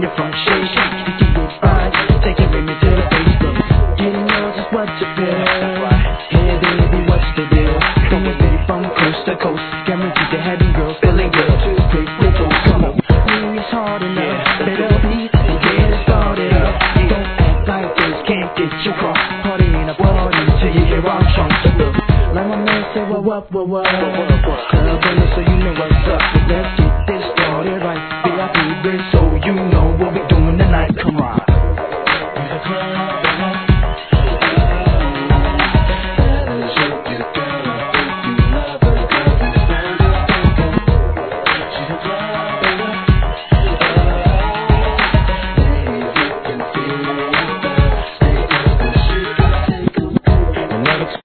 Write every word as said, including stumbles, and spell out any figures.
the front shake. You can get right, take it with me to the Facebook. You know just what you feel. Hey baby, what's the deal? From the city, from coast to coast, guaranteed to have you girls feeling good. Straight with those, come on. Maybe it's hard enough, better be and get it started up. Don't act like this, can't get you cross. Party ain't a party till you hear our trunks. Look, like my man said, what, what, what, what? Club in it, so you know what's up. So let's get this started right. V I P, so you know what we doing tonight. Come on.